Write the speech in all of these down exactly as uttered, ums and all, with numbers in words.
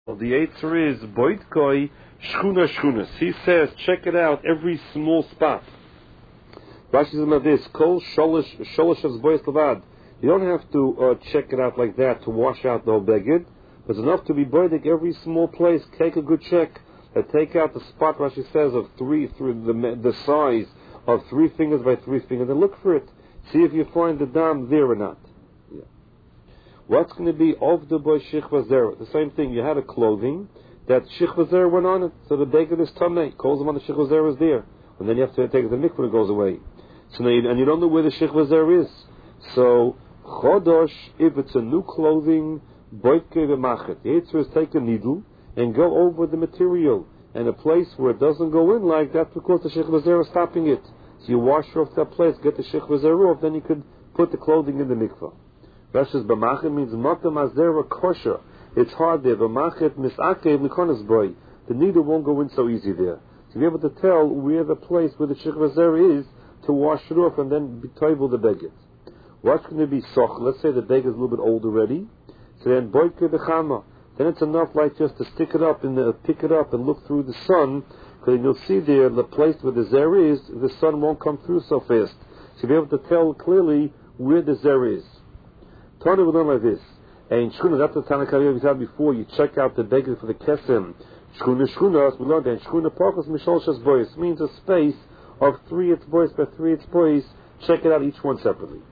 The answer is Boitkoi Shchuna Shchunas. He says, check it out, every small spot. Rashi says about this, Kol Sholish Sholish of Zbois Levad. You don't have to uh, check it out like that to wash out the whole beged. It's enough to be boidik every small place. Take a good check. And take out the spot, Rashi says, of three, through the the size of three fingers by three fingers, and look for it. See if you find the dam there or not. Yeah. What's going to be of the boy shichva zera? The same thing. You had a clothing that shichva zera went on it, so the beged is tamei. Calls them on the shichva zera is there, and then you have to take the mikvah it goes away. So now you, and you don't know where the shichva zera is. So chodosh, if it's a new clothing, boitke v'machet. The answer is take a needle and go over the material, and a place where it doesn't go in like that because the shichva zera is stopping it. So you wash off that place, get the shichva zera off, then you could put the clothing in the mikvah. Rashis b'machet means matam azera kosher. It's hard there. B'machet misakev likonas boy. The needle won't go in so easy there. So you're able to tell where the place where the shichva zera is to wash it off and then be toivel the beged. What's going to be soch? Let's say the beged is a little bit old already. So then boitke b'chama. Then it's enough like just to stick it up and uh, pick it up and look through the sun, because you'll see there the place where the zer is, the sun won't come through so fast. So you'll be able to tell clearly where the zer is. Tana will learn like this. And shchuna, that's the Tanakh we said before. You check out the beged for the kesem. Shchuna shchuna, we learned that shchuna parkas mishal shas boys means a space of three its boys by three its boys. Check it out each one separately.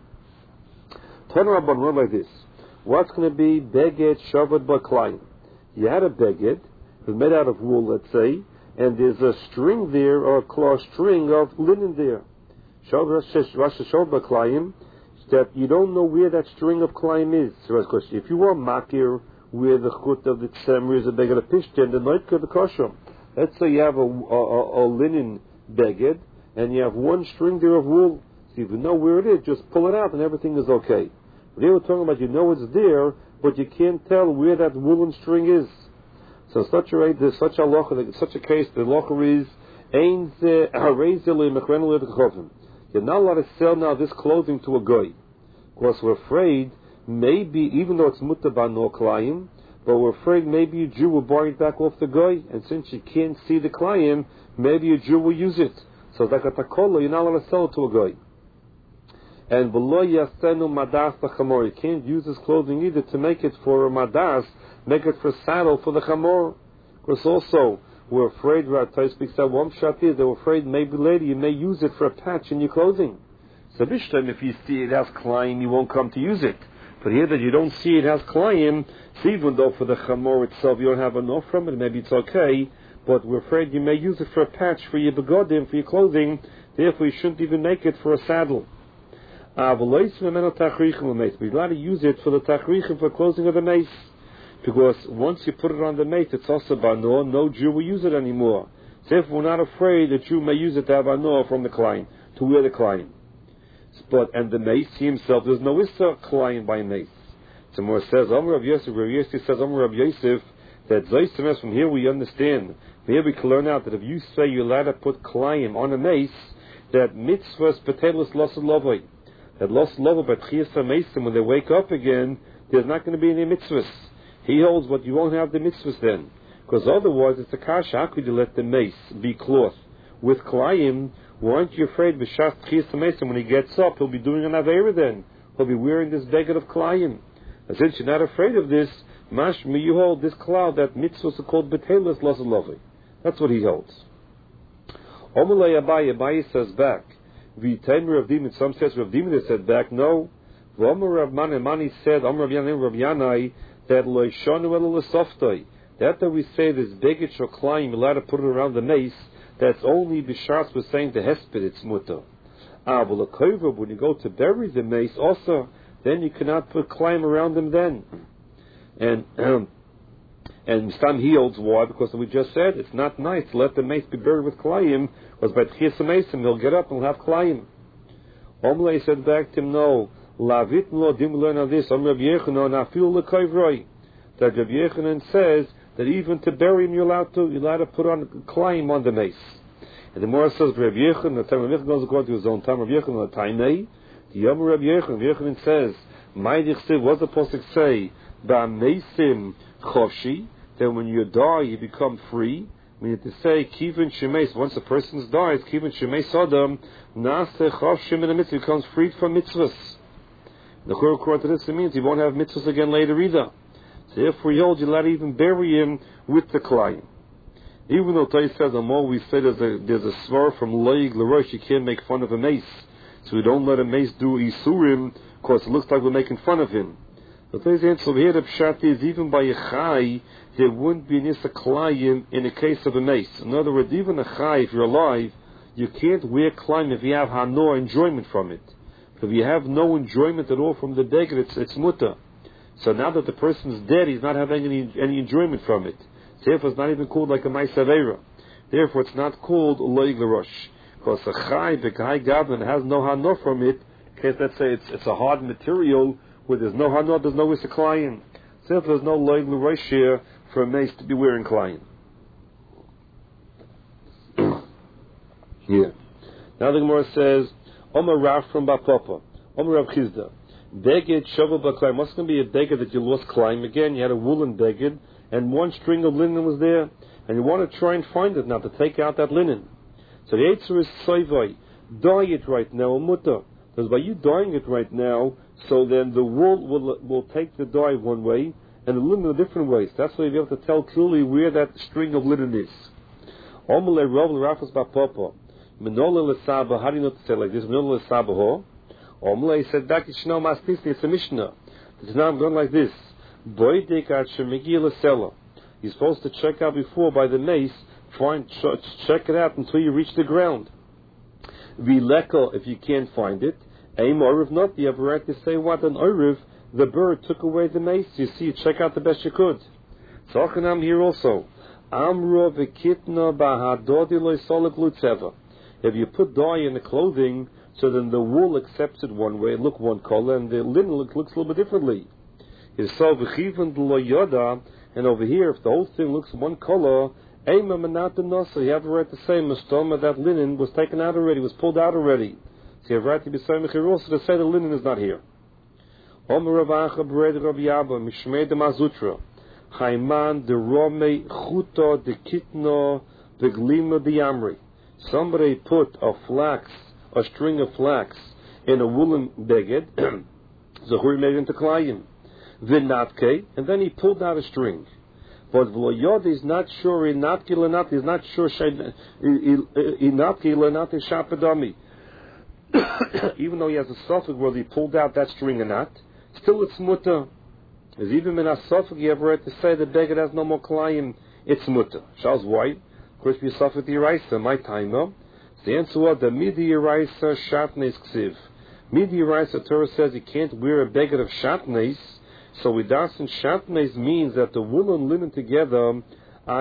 Tana Rabban learn like this. What's going to be beged shavad b'klayim? You had a beged, it's made out of wool, let's say, and there's a string there, or a cloth string of linen there. Shavad b'klayim, that you don't know where that string of klayim is. So if you are makir where the chut of the tzemer is a beged of pishtin, the night could be kosher. Let's say you have a, a, a, a linen beged, and you have one string there of wool. So if you know where it is, just pull it out, and everything is okay. They were talking about you know it's there, but you can't tell where that woolen string is. So such a there's such a halacha, such a case, the halacha is ein ze harezel mechrenu lechavim. You're not allowed to sell now this clothing to a guy, because we're afraid maybe even though it's mutabah no klayim, but we're afraid maybe a Jew will buy it back off the guy, and since you can't see the klayim, maybe a Jew will use it. So it's like a takola, you're not allowed to sell it to a guy. And below yasenu madas the you can't use this clothing either to make it for a madas, make it for a saddle for the chamor. Because also we're afraid. Rav speaks that one shot is they were afraid maybe later you may use it for a patch in your clothing. So this time if you see it has klayim, you won't come to use it. But here that you don't see it has klayim, so even though for the chamor itself you don't have enough from it, maybe it's okay. But we're afraid you may use it for a patch for your begodim, for your clothing. Therefore you shouldn't even make it for a saddle. Uh, we're allowed to use it for the tachrichim, for closing of the mace. Because once you put it on the mace, it's also bano, no Jew will use it anymore. So if we're not afraid that Jew may use it to have ano from the klein, to wear the klein. But, and the mace, he himself, there's no issa klein by mace. So more says, Amr Rav Yosef, Rav Yosef says, Amr Rav Yosef, that Zaysemes, from here we understand, from here we can learn out that if you say you're allowed to put klein on a mace, that mitzvahs patelis lost lovely. That lost love by Tchiyasa Mason, when they wake up again, there's not going to be any mitzvahs. He holds what you won't have the mitzvahs then. Because otherwise it's a kasha. How could you let the mace be cloth? With Klayim, weren't you afraid B'shas Tchiyasa Mason, when he gets up, he'll be doing an Aveira then. He'll be wearing this beged of Klayim. And since you're not afraid of this, mashma, you hold this cloud that mitzvahs are called B'telis Losalovli. That's what he holds. Omalei Abaye, Abaye says back, V'tain Rav Dimin, some says Rav Dimin said back, no. V'omer Rav Mani, Mani said, Omer Rav Yanai, Rav Yanai, that lo yishonu elo l'softoi. That that we say this beged shoklayim, allowed to put it around the mace, that's only b'shas was saying the hesped, it's mutter. Ah, but l'koiva, when you go to bury the mace, also, then you cannot put klayim around them then. And, um, and Mistam he holds why? Because we just said it's not nice to let the mace be buried with klayim, because by Tchiyasa Mason he'll get up and he'll have klayim. Omlei said back to him, no, lavit lo dim learn on this, Om Rav Yechanan, afil l'koivroi. That Rav Yechanan says that even to bury him you're allowed to, you're allowed to put on klayim on the mace. And the more says Rav Yechanan, the time Rav Yechanan goes according to his own time, Rav Yechanan, the Tainei, the Yom Rav Yechanan, Rav Yechanan says, my dichsiv, what does the Pasuk say? Ba'ameisim choshi, then when you die, you become free. We need to say, Kivin Shemeis, once a person dies, Kivin Shemeis Adam, Naseh Chav Shemin Mitzvah, becomes freed from mitzvahs. The Chur, according to this, it means he won't have mitzvahs again later either. So if we hold, you'll not even bury him with the Klayim. Even though Tais says, Amor, we say there's a, there's a svar from Loig L'Rosh, you can't make fun of a mace. So we don't let a mace do Isurim, because it looks like we're making fun of him. The Tais answer over here, the Pshat is, even by a Chai, there wouldn't be an Issa Klayim in the case of a mace. In other words, even a Chai, if you're alive, you can't wear Klayim if you have Hano enjoyment from it. If you have no enjoyment at all from the Deged, it's, it's Mutter. So now that the person's dead, he's not having any, any enjoyment from it. Therefore, it's not even called like a Ma'is Aveira. Therefore, it's not called Loig L'Rosh. Because a Chai, B'Kai Gavin, has no Hano from it. In case, let's say, it's, it's a hard material, where there's no Hano, there's no Issa Klayim. Therefore, there's no Loig L'Rosh here for a mace to be wearing Klayim. Yeah. Now the Gemara says, Omar Rav from Bapapa, Omar Rav Chizda, Beged Shovel B'Klayim. What's going to be a beged that you lost Klayim? Again, you had a woolen beged, and one string of linen was there, and you want to try and find it now to take out that linen. So the answer is Soivai, dye it right now, Mutter. Because by you dyeing it right now, so then the wool will will take the dye one way, and the linen a different way. So that's why you'll be able to tell truly where that string of linen is. Omele Rav L'Rafas Bapapa, Menola L'Saba, how do you know to say like this? Menola L'Saba Ho. Omele said, Daki Shno Mastisni, it's a Mishnah. It's now I'm going like this. You're supposed to check out before by the mace, try and ch- check it out until you reach the ground. Vileko, if you can't find it. Aim Oriv not, you have a right to say what an Oriv, the bird took away the mace. You see, check out the best you could. Talking here also. Amro v'kitna bahadodiloi solek lutzeva. If you put dye in the clothing, so then the wool accepts it one way, look one color, and the linen looks, looks a little bit differently. It's so v'chivan d'lo yoda, and over here, if the whole thing looks one color, ema menata nasa, you have a right to say, mustoma, that linen was taken out already, was pulled out already. So you have a right to be saying also to say the linen is not here. Omer Ravacha b'red Rabbi Abba, mishmei de mazutra, chayman de rome chuto de kitno de glima de yamri. Somebody put a flax, a string of flax, in a woolen beged, Zahuri made into Klayim. Vinatke, and then he pulled out a string. But V'loyod is not sure, Inatke Lenat is not sure, Inatke Lenat is Shapadami. Even though he has a suffix whether he pulled out that string or not, still it's mutter. As even in a suffix, you have a right to say the beged has no more Klayim, it's mutter. Charles White, of course, we suffer the Eraisa, my time, no? The answer was the Midi Eraisa Shatnes Ksiv. Midi Eraisa, Torah says you can't wear a beged of Shatnes. So with dasan shatnes means that the wool and linen together are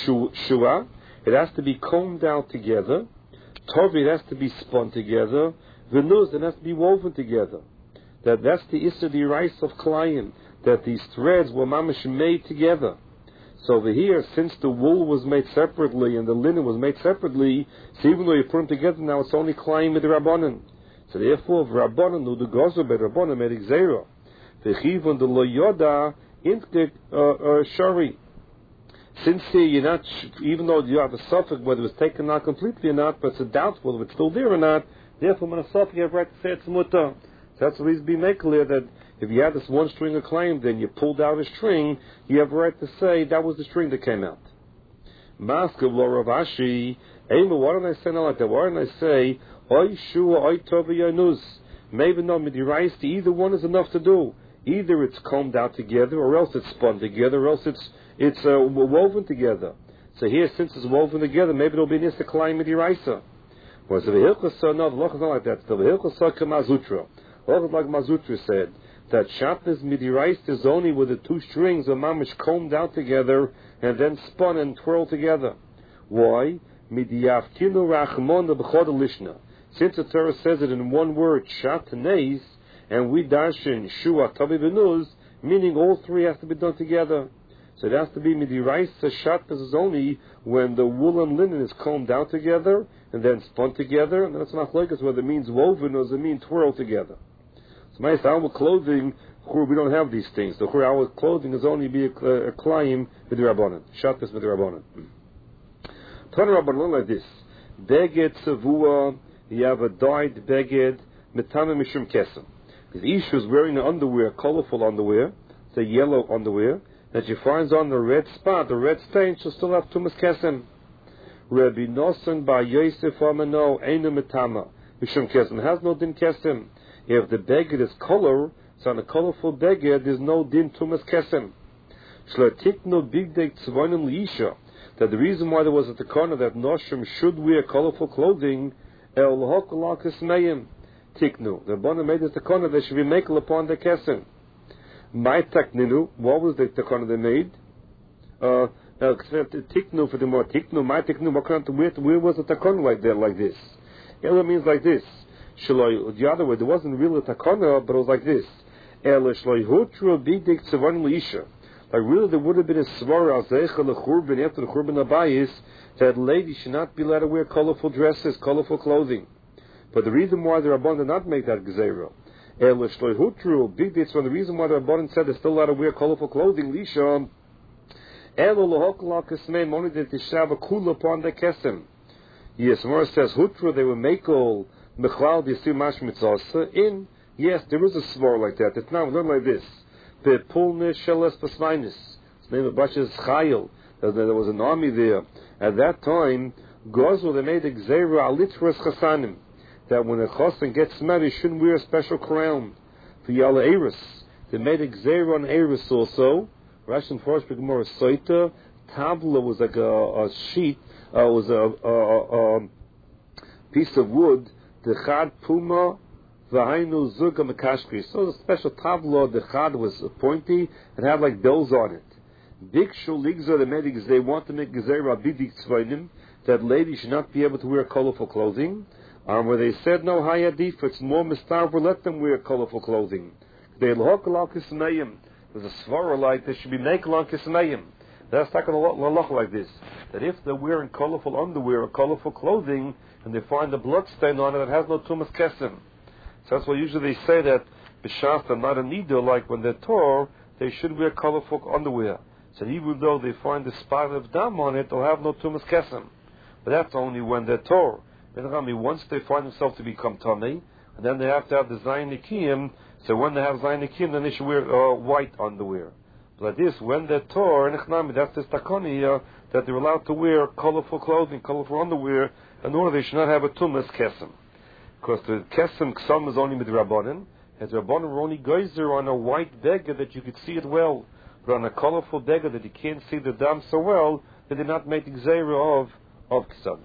shua. It has to be combed out together. Tovi, it has to be spun together. Venuz, it has to be woven together. That that's the issa the rice of Klayim. That these threads were mamish made together. So over here, since the wool was made separately and the linen was made separately, so even though you put them together now, it's only Klayim with the Rabbanan. So therefore, if Rabbanan knew the gozer, but Rabbanan made Xera. The chivon the lo yoda into shari. Since here you're not, even though you have a suffix whether it was taken out completely or not, but it's doubtful if it's still there or not. Therefore, when a suffix you have right to say it's mutter. So that's the reason being made clear that if you had this one string of claim, then you pulled out a string, you have a right to say that was the string that came out. Mask of Law Rav Ashi, why don't I say not like that? Why don't I say oy shua oy tova yanuz? Maybe not midirais. Either one is enough to do. Either it's combed out together, or else it's spun together, or else it's it's uh, woven together. So here, since it's woven together, maybe it'll be nista klayim midiraisa. Whereas the vehilchasa, no, the loch is not like that. The vehilchasa kamazutra. Loch is like Mazutra said that shatnes midiraisa is only with the two strings of mamish combed out together and then spun and twirled together. Why? Midiyavkinu rachmon b'chod lishna. Since the Torah says it in one word, shatnes, and we darshan shua tavi benuz, meaning all three has to be done together. So it has to be midiraisa shatnes is only when the wool and linen is combed out together and then spun together, and that's not like us whether it means woven or does it mean twirled together. So my salma clothing We don't have these things. The our clothing is only be a, a climb with the Rabbanan. Shabbos with the Rabbanan. Turn Rabbanan like this. Beged Savua, you have a dyed beged, Metana Mishum Kesem. Because Isha is wearing underwear, colorful underwear, the yellow underwear, that she finds on the red spot, the red stain, she'll still have Tumas Kesem. Rabbi Nosson Bar Yosef Amano, Einu Metama, Mishum Kesem, has no din Kesem. If the beged is color, so on a colorful beged, there's no din Tumas Kesem. Shlotikno Bigdek Tzvonim Liisha, that the reason why there was a takana that Noshim should wear colorful clothing, El Hokolak Ismayim, Tiknu. The Rabbanan made the takana that should be makel upon the Kesem. My takninu, what was the takana they made? Uh, Tiknu for the more Tiknu, my Tiknu, what kind of, where, where was the takana like that, like this? Ela means like this. Shaloi, the other way, there wasn't really a takana, but it was like this. El Shloi Hutru Bigdek Tzvonim Liisha. Like really, there would have been a svara azeicha lechurban after the churban abayis that ladies should not be allowed to wear colorful dresses, colorful clothing. But the reason why the Rabbanan did not make that gezerah, el shloihutru big dates from the reason why the Rabbanan said they're still allowed to wear colorful clothing, lisha, el lohoklak esmeim only that they should have a kula upon the kesem. Yes, Mora says hutru they were makel mechlal disu mash mitzasa in. Yes, there is a svara like that. It's not learned like this. The Pulne Sheles Pasmainis. His name of Bashas Chayil. There was an army there. At that time, Gozul, they made a Gzeira Alitras Chasanim. That when a Chasan gets married, he shouldn't wear a special crown. For Yala Eris. They made a Gzeira on Eris also. Rashi and Forsh Gemara Soita. Tabla was like a, a sheet, uh, was a, a, a, a piece of wood. The Chad Puma. V'hainu zuga mekashkri. So the special tabla, the chad was pointy and had like bells on it. Big shuligza, the medics, they want to make gezerah bidik tzvainim, that ladies should not be able to wear colorful clothing. Um, where they said no hayadif, it's more mistarver, let them wear colorful clothing. They l'hokalal kismayim. There's a svara like they should be mekalal kismayim. That's not going to look like this. That if they're wearing colorful underwear or colorful clothing and they find a blood stain on it that has no tumas kesem. So that's why usually they say that b'shas they're not a needle, like when they're tore, they should wear colorful underwear. So even though they find a spot of dam on it, they'll have no tumas kesem. But that's only when they're tore. Once they find themselves to become tummy, and then they have to have the zayin nikiyim, so when they have zayin nikiyim, then they should wear uh, white underwear. But like this, when they're tore, that's this takoni uh, that they're allowed to wear colorful clothing, colorful underwear, in order they should not have a tumas kesem. Because the kesem ksam is only with Rabbanan, and the Rabbanan were only geyser on a white beggar that you could see it well, but on a colorful beggar that you can't see the dam so well, they did not make the gzeira of of ksam.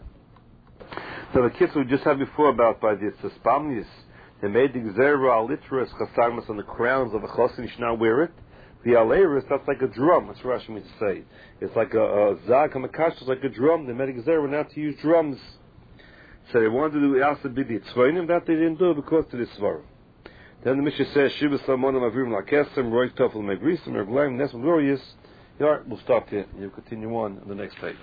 So the kids we just had before about by this spamnis, they made the gzeira alitras chasamas on the crowns of the chosin. You should not wear it. The aleiris, that's like a drum. That's what Rashi means to say. It's like a, a zag hamakash, it's like a drum. They made a gzeira not to use drums. So they wanted to do Asa Bidi Tzvainim, that they didn't do because of this Svarah. Then the Mishnah says, Shiva Salmonim Avrim Lakesem, Roy Tofel Megrisim, Erglaim, Nesm Glorious. Alright, we'll stop here. You'll continue on on the next page.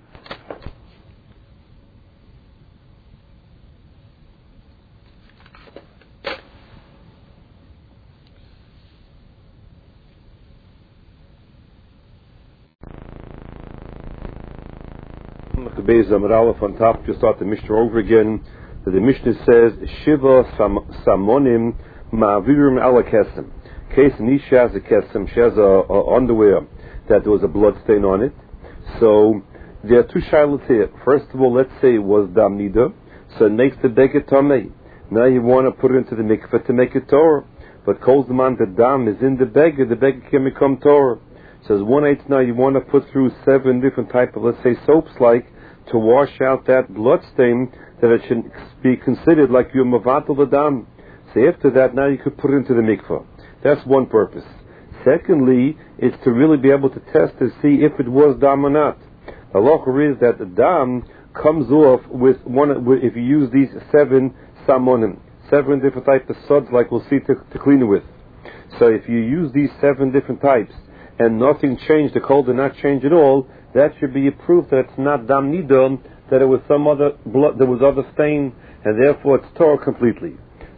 The Beis Amar on top, you start the Mishnah over again. The Mishnah says, Shiva Samonim Ma'avirim Ala Kesem. Case Nisha has a Kesem, she has a, a underwear that there was a blood stain on it. So there are two shilots here. First of all, let's say it was Dam Nida, so it makes the Beggar Tamei. Now you want to put it into the mikveh to make it Torah. But calls the man the Dam is in the Beggar, the Beggar can become Torah. Says one eighth now you want to put through seven different type of, let's say, soaps like to wash out that blood stain, that it should be considered like you're mavatal v'dam. So after that, now you could put it into the mikvah. That's one purpose. Secondly, is to really be able to test to see if it was dam or not. The halacha is that the dam comes off with one, if you use these seven samonim, seven different types of suds, like we'll see to, to clean it with. So if you use these seven different types and nothing changed, the cold did not change at all, that should be a proof that it's not dam nidon, that it was some other blood, there was other stain, and therefore it's torah completely. So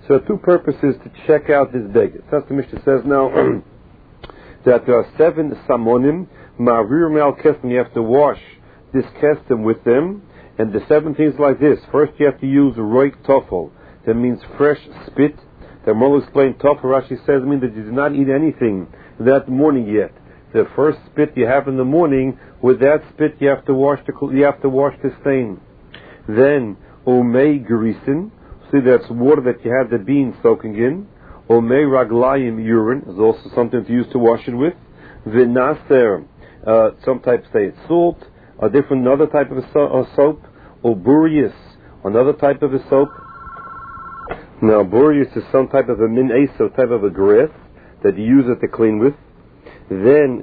So two purposes to check out this beged. That's the Mishnah says now that there are seven samonim, ma'avir me'al kesem, you have to wash this kesem with them, and the seven things like this. First you have to use roik tofel, that means fresh spit. The Mullah explained tofel, Rashi says, means that you did not eat anything that morning yet. The first spit you have in the morning, with that spit you have to wash the, you have to wash the stain. Then, omei grisin, see that's water that you have the beans soaking in. Omei raglayim, urine, is also something to use to wash it with. Vinaser, uh, some type say it's salt, a different, another type of a, so, a soap. Oburius, another type of a soap. Now, burius is some type of a min aso, type of a grass that you use it to clean with. Then